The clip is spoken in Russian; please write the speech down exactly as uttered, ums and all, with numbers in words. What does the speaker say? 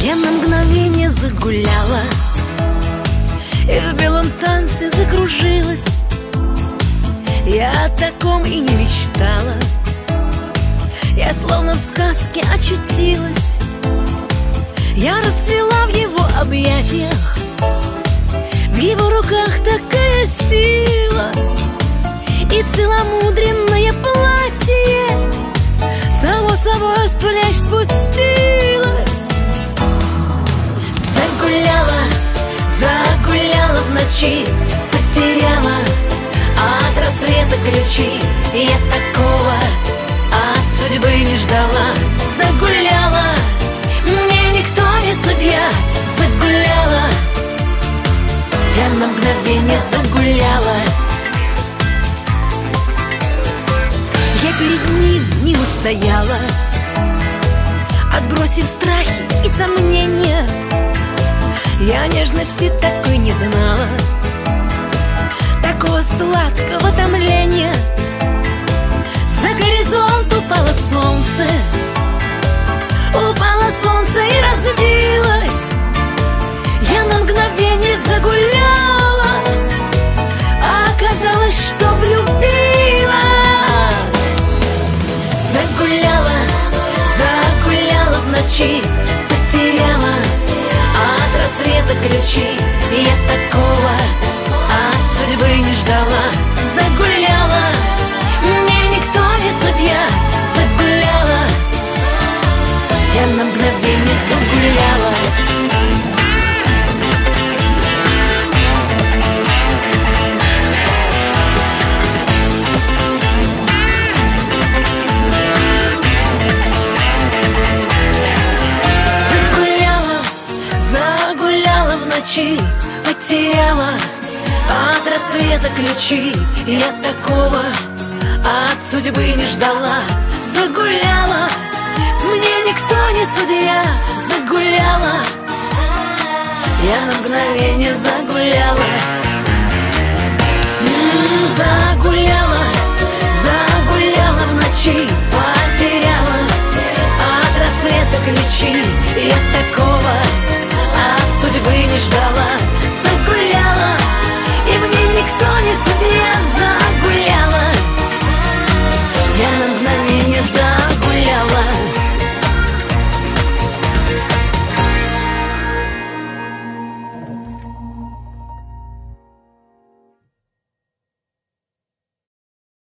Я на мгновение загуляла и в белом танце закружилась. Я о таком и не мечтала. Я словно в сказке очутилась. Я расцвела в его объятиях, в его руках такая сила. И целомудренное платье само собой с плеч спустилось. Загуляла, загуляла в ночи, потеряла от рассвета ключи. Я такого от судьбы не ждала. Загуляла, мне никто не судья. Загуляла, я на мгновение загуляла. Я перед ним не устояла, отбросив страхи и сомнения. Я нежности такой не знала, такого сладкого томления. За горизонт упало солнце, упало солнце и разбилось. Я на мгновение загуляла, а оказалось, что влюбилась. Загуляла, загуляла в ночи, потеряла от рассвета ключи. Я такого от судьбы не ждала. Загуляла, мне никто не судья. Загуляла, я на мгновение загуляла. Потеряла от рассвета ключи. Я такого от судьбы не ждала. Загуляла, мне никто не судья. Загуляла, я на мгновение загуляла. М-м, загуляла, загуляла в ночи, потеряла от рассвета ключи. Я такого от судьбы не ждала.